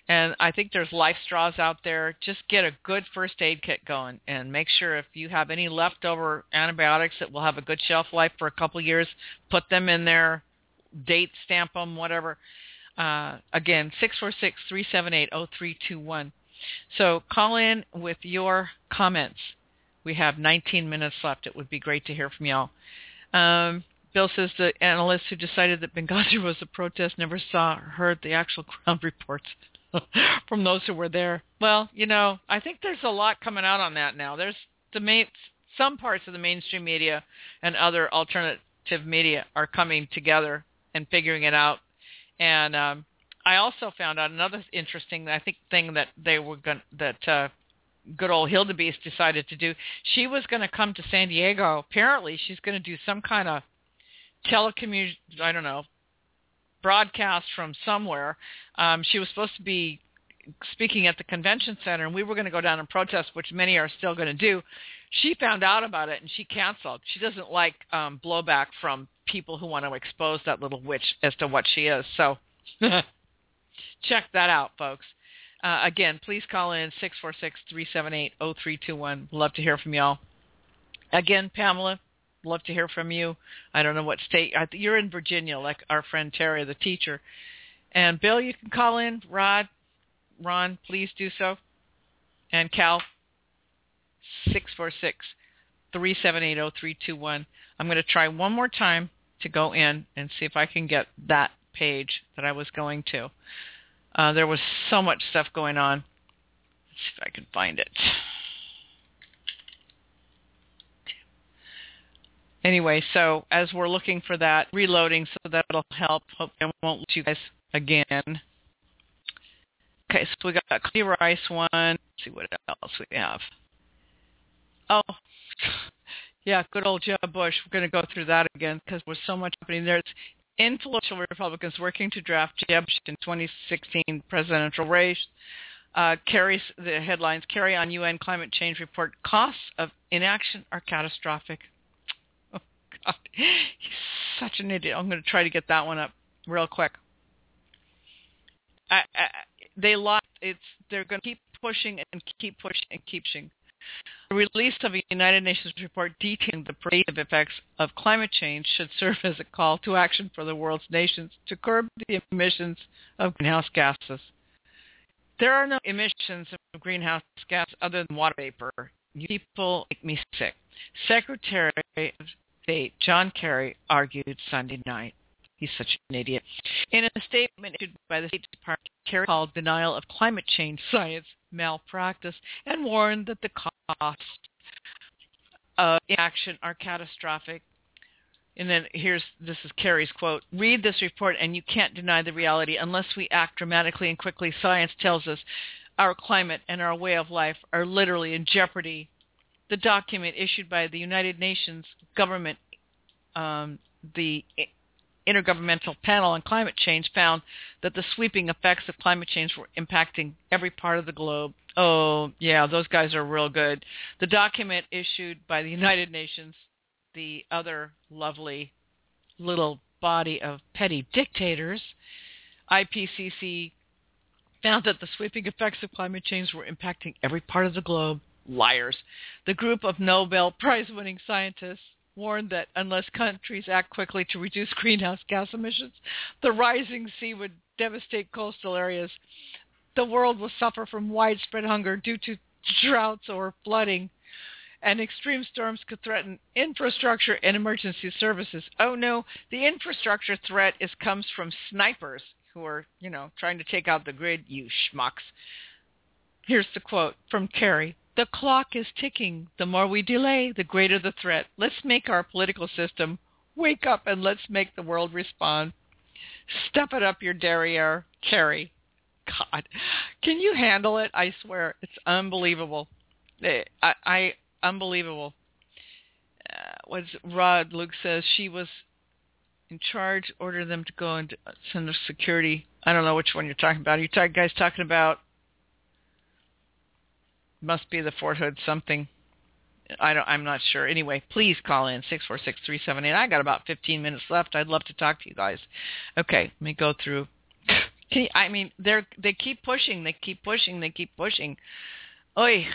And I think there's life straws out there. Just get a good first aid kit going and make sure if you have any leftover antibiotics that will have a good shelf life for a couple of years, put them in there, date stamp them, whatever. Again, 646-378-0321. So call in with your comments. We have 19 minutes left. It would be great to hear from y'all. Bill says the analysts who decided that Benghazi was a protest never saw or heard the actual ground reports from those who were there. Well, I think there's a lot coming out on that now. There's some parts of the mainstream media and other alternative media are coming together and figuring it out. And I also found out another interesting, thing that they were good old Hildebeest decided to do. She was going to come to San Diego. Apparently, she's going to do some kind of broadcast from somewhere. She was supposed to be speaking at the convention center, and we were going to go down and protest, which many are still going to do. She found out about it, and she canceled. She doesn't like blowback from people who want to expose that little witch as to what she is. So check that out, folks. Again, please call in 646-378-0321. Love to hear from y'all. Again, Pamela, love to hear from you. I don't know what state. You're in Virginia, like our friend Terry, the teacher. And Bill, you can call in. Ron, please do so. And Cal, 646-378-0321. I'm going to try one more time to go in and see if I can get that page that I was going to. There was so much stuff going on. Let's see if I can find it. Anyway, so as we're looking for that, reloading, so that'll help. Hope I won't lose you guys again. Okay, so we got a Cody Rice one. Let's see what else we have. Oh, yeah, good old Jeb Bush. We're going to go through that again because there's so much happening. There's influential Republicans working to draft Jeb Bush in 2016 presidential race. Kerry's the headlines: Kerry on UN climate change report. Costs of inaction are catastrophic. Oh God, he's such an idiot. I'm going to try to get that one up real quick. They lost. They're going to keep pushing and keep pushing and keep pushing. The release of a United Nations report detailing the predictive effects of climate change should serve as a call to action for the world's nations to curb the emissions of greenhouse gases. There are no emissions of greenhouse gases other than water vapor. You people make me sick. Secretary of State John Kerry argued Sunday night. He's such an idiot. In a statement issued by the State Department, Kerry called denial of climate change science malpractice and warned that the costs of inaction are catastrophic. And then this is Kerry's quote: "Read this report and you can't deny the reality. Unless we act dramatically and quickly, science tells us our climate and our way of life are literally in jeopardy." The document issued by the United Nations government, the Intergovernmental Panel on Climate Change, found that the sweeping effects of climate change were impacting every part of the globe. Oh, yeah, those guys are real good. The document issued by the United Nations, the other lovely little body of petty dictators, IPCC, found that the sweeping effects of climate change were impacting every part of the globe. Liars. The group of Nobel Prize-winning scientists warned that unless countries act quickly to reduce greenhouse gas emissions, the rising sea would devastate coastal areas. The world will suffer from widespread hunger due to droughts or flooding, and extreme storms could threaten infrastructure and emergency services. Oh no, the infrastructure threat comes from snipers who are, trying to take out the grid, you schmucks. Here's the quote from Kerry. "The clock is ticking. The more we delay, the greater the threat. Let's make our political system wake up and let's make the world respond. Step it up your derriere, Kerry." God, can you handle it? I swear, it's unbelievable. Unbelievable. Rod Luke says she was in charge, ordered them to go into Center Security. I don't know which one you're talking about. Are you guys talking about? Must be the Fort Hood something. I'm not sure. Anyway, please call in 646-378. I got about 15 minutes left. I'd love to talk to you guys. Okay, let me go through. They keep pushing. They keep pushing. Oy.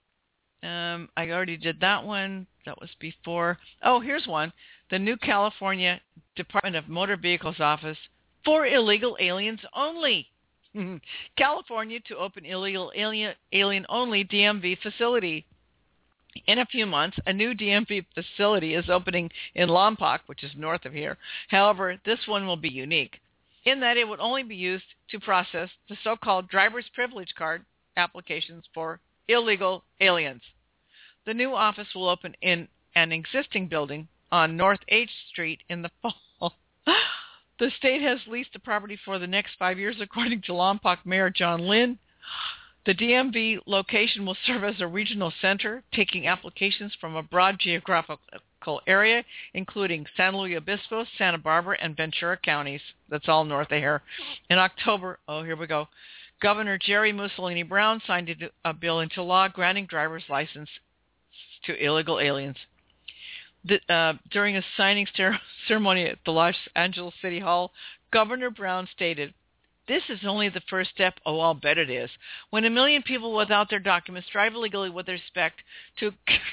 I already did that one. That was before. Oh, here's one. The new California Department of Motor Vehicles office for illegal aliens only. California to open illegal alien-only DMV facility. In a few months, a new DMV facility is opening in Lompoc, which is north of here. However, this one will be unique in that it would only be used to process the so-called driver's privilege card applications for illegal aliens. The new office will open in an existing building on North H Street in the fall. The state has leased the property for the next 5 years, according to Lompoc Mayor John Lynn. The DMV location will serve as a regional center, taking applications from a broad geographical area, including San Luis Obispo, Santa Barbara, and Ventura counties. That's all north of here. In October, here we go, Governor Jerry Mussolini Brown signed a bill into law granting driver's license to illegal aliens. During a signing ceremony at the Los Angeles City Hall, Governor Brown stated, "This is only the first step. Oh, I'll bet it is. When 1 million people without their documents drive illegally with respect to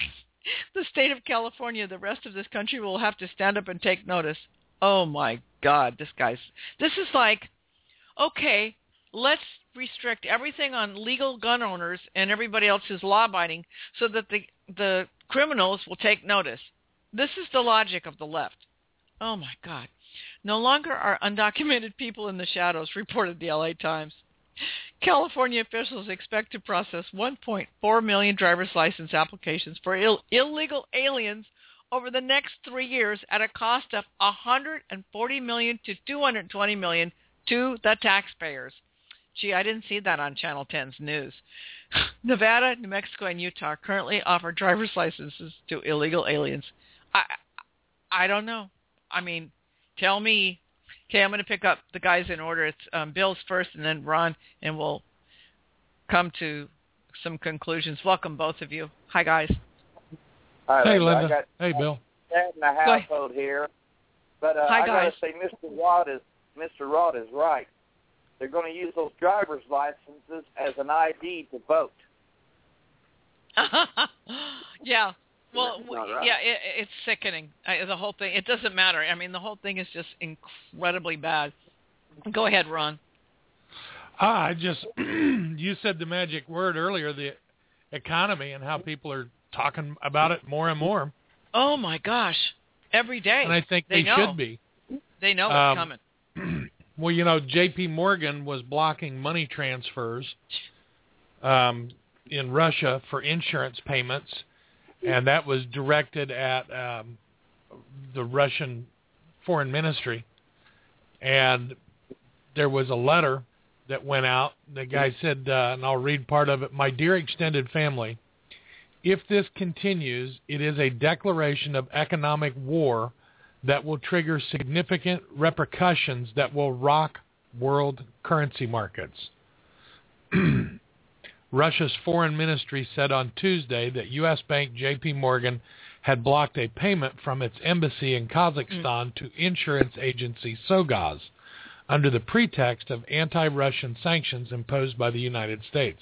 the state of California, the rest of this country will have to stand up and take notice." Oh, my God, this is like, okay, let's restrict everything on legal gun owners and everybody else who's law-abiding so that the criminals will take notice. This is the logic of the left. Oh, my God. No longer are undocumented people in the shadows, reported the LA Times. California officials expect to process 1.4 million driver's license applications for illegal aliens over the next 3 years at a cost of $140 million to $220 million to the taxpayers. Gee, I didn't see that on Channel 10's news. Nevada, New Mexico, and Utah currently offer driver's licenses to illegal aliens. I don't know. I mean, tell me. Okay, I'm going to pick up the guys in order. It's Bill's first and then Ron, and we'll come to some conclusions. Welcome, both of you. Hi, guys. Hi, hey, Linda. Hey, Bill. Dad in the household here. But Hi, I got guys. to say, Mr. Rod is right. They're going to use those driver's licenses as an ID to vote. Yeah. Well, Right. yeah, it's sickening. The whole thing. It doesn't matter. I mean, the whole thing is just incredibly bad. Go ahead, Ron. You said the magic word earlier, the economy, and how people are talking about it more and more. Oh, my gosh. Every day. And I think they know. should be. They know it's coming. Well, J.P. Morgan was blocking money transfers in Russia for insurance payments, and that was directed at the Russian Foreign Ministry. And there was a letter that went out. The guy said, and I'll read part of it, "My dear extended family, if this continues, it is a declaration of economic war that will trigger significant repercussions that will rock world currency markets." Russia's foreign ministry said on Tuesday that U.S. bank J.P. Morgan had blocked a payment from its embassy in Kazakhstan to insurance agency Sogaz under the pretext of anti-Russian sanctions imposed by the United States.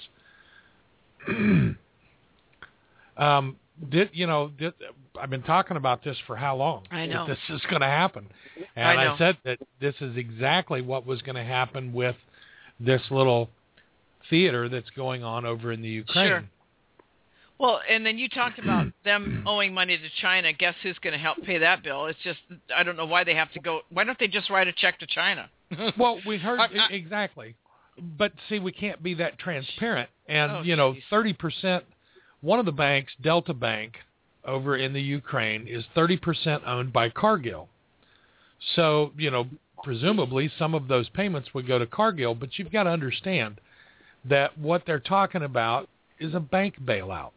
I've been talking about this for how long? I know. This is going to happen. And I said that this is exactly what was going to happen with this little theater that's going on over in the Ukraine. Sure. Well, and then you talked about them owing money to China. Guess who's going to help pay that bill? It's just, I don't know why they have to go. Why don't they just write a check to China? Well, we heard exactly. But see, we can't be that transparent. And, 30%, one of the banks, Delta Bank, over in the Ukraine, is 30% owned by Cargill. So, presumably some of those payments would go to Cargill, but you've got to understand that what they're talking about is a bank bailout.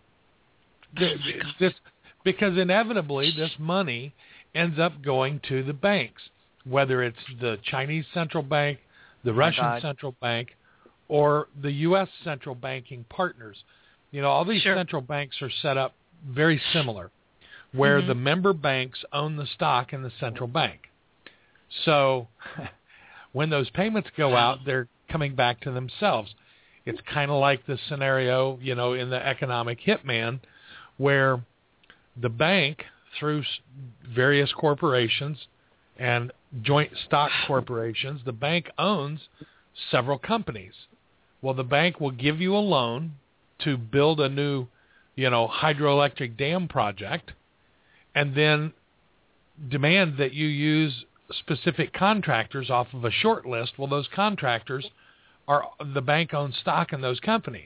Because inevitably this money ends up going to the banks, whether it's the Chinese central bank, the Russian central bank, or the U.S. central banking partners. All these central banks are set up very similar, where the member banks own the stock in the central bank. So when those payments go out, they're coming back to themselves. It's kind of like the scenario, in the economic hitman, where the bank, through various corporations and joint stock corporations, the bank owns several companies. Well, the bank will give you a loan to build a new, hydroelectric dam project, and then demand that you use specific contractors off of a short list. Well, those contractors are the bank owns stock in those companies.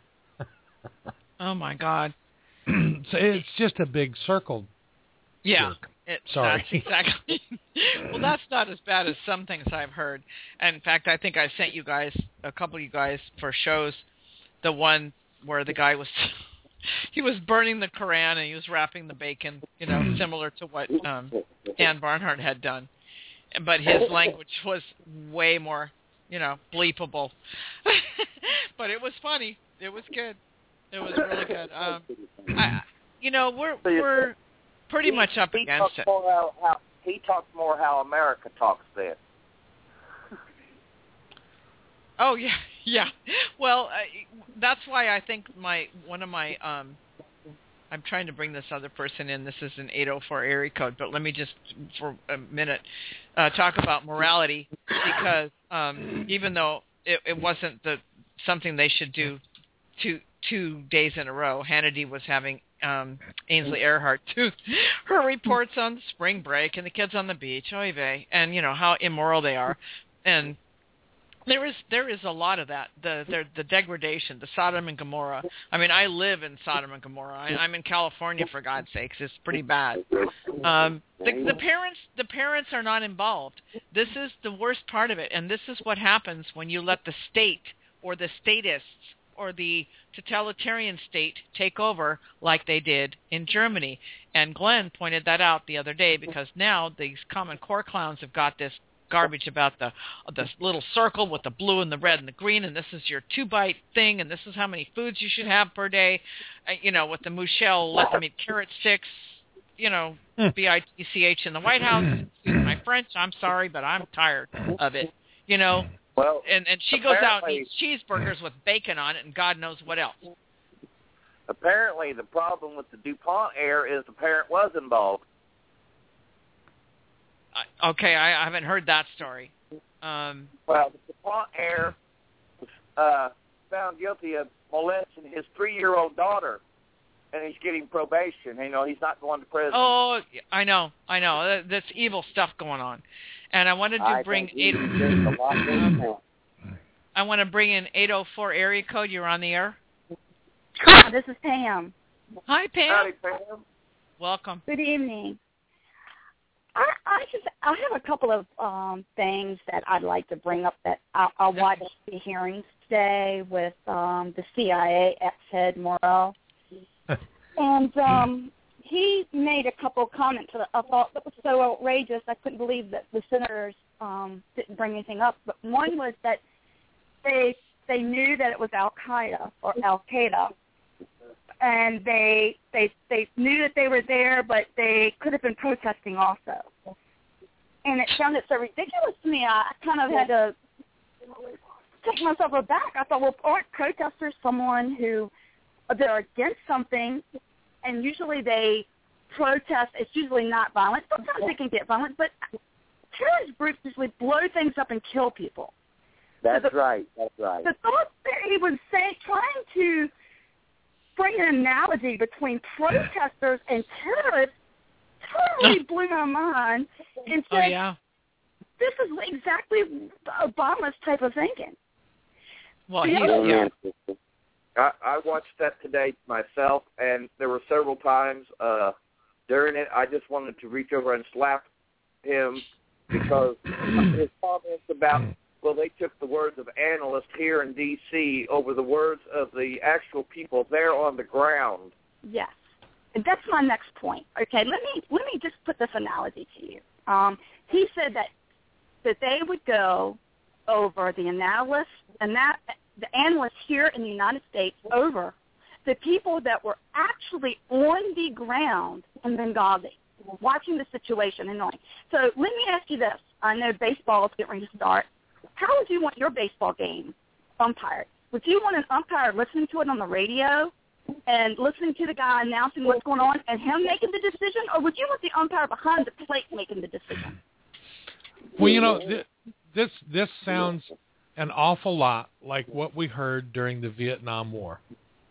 Oh my God! So it's just a big circle. Yeah. Sorry. That's exactly. Well, that's not as bad as some things I've heard. And in fact, I think I sent you guys, a couple of you guys, for shows, the one where the guy was, he was burning the Koran and he was wrapping the bacon, similar to what Dan Barnhart had done. But his language was way more, bleepable. But it was funny. It was good. It was really good. We're pretty much up against it. He talks more how America talks then. Oh, yeah. Well, that's why I think I'm trying to bring this other person in. This is an 804 area code, but let me just, for a minute, talk about morality, because even though it wasn't something they should do two days in a row, Hannity was having Ainsley Earhart do her reports on the spring break and the kids on the beach, oy vey, and how immoral they are, and there is a lot of that, the degradation, the Sodom and Gomorrah. I mean, I live in Sodom and Gomorrah. I'm in California, for God's sakes. It's pretty bad. The parents are not involved. This is the worst part of it, and this is what happens when you let the state or the statists or the totalitarian state take over like they did in Germany. And Glenn pointed that out the other day, because now these Common Core clowns have got this garbage about the little circle with the blue and the red and the green, and this is your 2-bite thing, and this is how many foods you should have per day, with the Michelle, let them eat carrot sticks, BITCH in the White House. Excuse my French, I'm sorry, but I'm tired of it, Well, and she goes out and eats cheeseburgers with bacon on it and God knows what else. Apparently, the problem with the DuPont air is the parent was involved. Okay, I haven't heard that story. Well, the DuPont heir was found guilty of molesting his 3-year-old daughter, and he's getting probation. He's not going to prison. Oh, I know. That's evil stuff going on. And I wanted to bring I want to bring in 804 area code. You're on the air. Hi, this is Pam. Hi, Pam. Howdy, Pam. Welcome. Good evening. I have a couple of things that I'd like to bring up that I watched the hearings today with the CIA ex-head Morell, and he made a couple of comments that I thought that was so outrageous I couldn't believe that the senators didn't bring anything up. But one was that they knew that it was Al-Qaeda or Al-Qaeda, and they knew that they were there, but they could have been protesting also. And it sounded so ridiculous to me, I kind of had to take myself aback. I thought, well, aren't protesters someone who they're against something, and usually they protest, it's usually not violent. Sometimes they can get violent, but terrorist groups usually blow things up and kill people. That's right. The thought that he was trying to bring an analogy between protesters and terrorists totally blew my mind and said, this is exactly Obama's type of thinking. Well, I watched that today myself, and there were several times during it I just wanted to reach over and slap him because his comments about, well, they took the words of analysts here in D.C. over the words of the actual people there on the ground. Yes. And that's my next point. Okay, let me just put this analogy to you. He said that they would go over the analysts and the analysts here in the United States over the people that were actually on the ground in Benghazi. watching the situation and knowing. So let me ask you this. I know baseball is getting ready to start. How would you want your baseball game umpired? Would you want an umpire listening to it on the radio and listening to the guy announcing what's going on and him making the decision, or would you want the umpire behind the plate making the decision? Well, this sounds an awful lot like what we heard during the Vietnam War.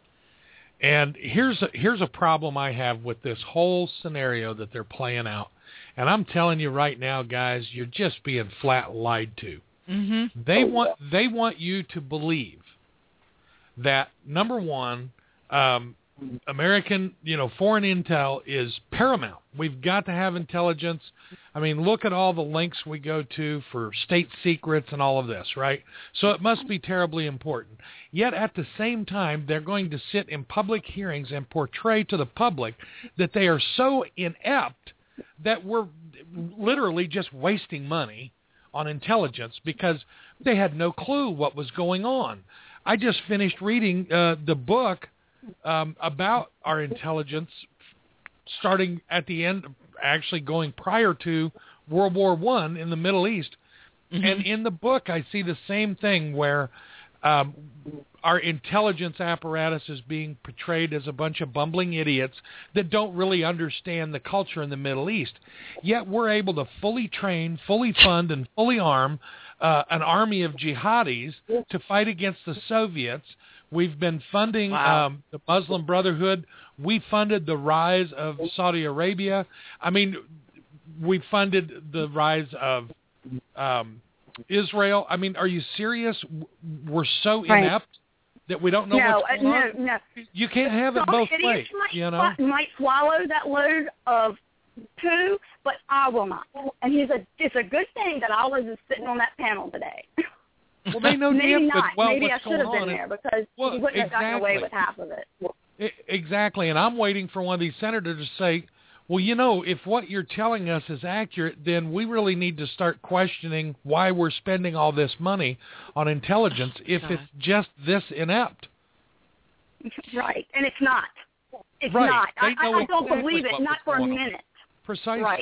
And here's a problem I have with this whole scenario that they're playing out. And I'm telling you right now, guys, you're just being flat lied to. Mm-hmm. They want you to believe that, number one, American, foreign intel is paramount. We've got to have intelligence. I mean, look at all the links we go to for state secrets and all of this, right? So it must be terribly important. Yet at the same time, they're going to sit in public hearings and portray to the public that they are so inept that we're literally just wasting money on intelligence because they had no clue what was going on. I just finished reading the book about our intelligence starting at the end, actually going prior to World War I in the Middle East. Mm-hmm. And in the book, I see the same thing where our intelligence apparatus is being portrayed as a bunch of bumbling idiots that don't really understand the culture in the Middle East. Yet we're able to fully train, fully fund, and fully arm an army of jihadis to fight against the Soviets. We've been funding the Muslim Brotherhood. We funded the rise of Saudi Arabia. I mean, we funded the rise of Israel. I mean, are you serious? We're so inept that we don't know what's going on? No. You can't have it both ways, might swallow that load of poo, but I will not. And it's a good thing that I wasn't sitting on that panel today. Well, they know maybe not. Maybe what's I should have been on there because he wouldn't have gotten away with half of it. Exactly, and I'm waiting for one of these senators to say, well, if what you're telling us is accurate, then we really need to start questioning why we're spending all this money on intelligence if it's just this inept. Right, and it's not. It's right. not. I don't exactly believe it, not for a minute. Precisely. Right.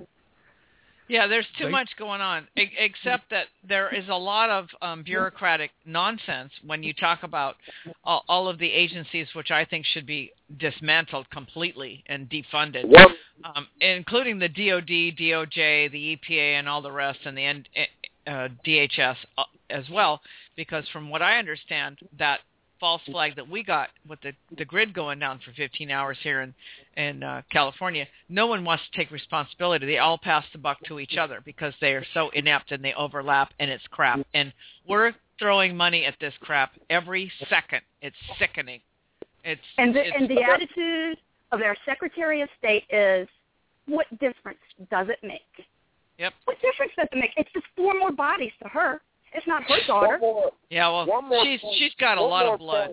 Yeah, there's too much going on, except that there is a lot of bureaucratic nonsense when you talk about all of the agencies, which I think should be dismantled completely and defunded, including the DOD, DOJ, the EPA, and all the rest, and the DHS as well, because from what I understand, that false flag that we got with the grid going down for 15 hours here in California, no one wants to take responsibility. They all pass the buck to each other because they are so inept and they overlap and it's crap. And we're throwing money at this crap every second. It's sickening. The attitude of our Secretary of State is, what difference does it make? Yep. What difference does it make? It's just 4 more bodies to her. It's not her daughter. She's got a lot of blood.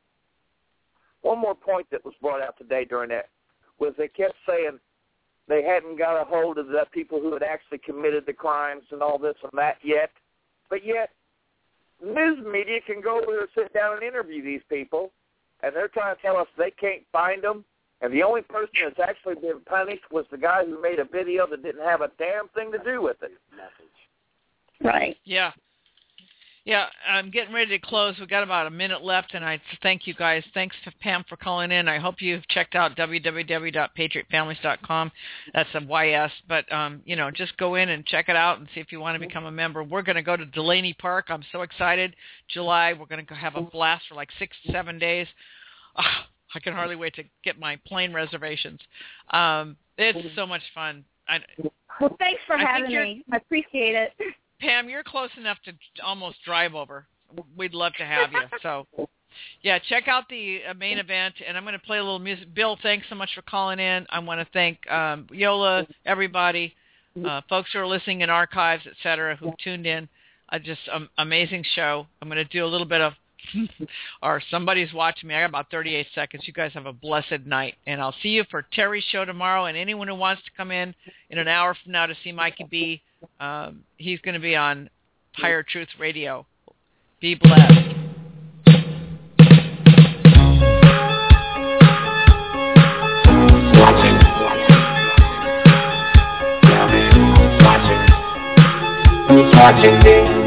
One more point that was brought out today during that was they kept saying they hadn't got a hold of the people who had actually committed the crimes and all this and that yet. But yet, news media can go over there and sit down and interview these people, and they're trying to tell us they can't find them. And the only person that's actually been punished was the guy who made a video that didn't have a damn thing to do with it. Right. Yeah. Yeah, I'm getting ready to close. We've got about a minute left, and I thank you guys. Thanks to Pam for calling in. I hope you've checked out www.patriotfamilies.com. That's a YS, but, just go in and check it out and see if you want to become a member. We're going to go to Delaney Park. I'm so excited. July, we're going to have a blast for like 6-7 days. I can hardly wait to get my plane reservations. It's so much fun. Well, thanks for having me. I appreciate it. Pam, you're close enough to almost drive over. We'd love to have you. So, yeah, check out the main event, and I'm going to play a little music. Bill, thanks so much for calling in. I want to thank Yola, everybody, folks who are listening in archives, et cetera, who tuned in. Just amazing show. I'm going to do a little bit of or somebody's watching me. I got about 38 seconds. You guys have a blessed night. And I'll see you for Terry's show tomorrow. And anyone who wants to come in an hour from now to see Mikey B., he's going to be on Higher Truth Radio. Be blessed. watching me.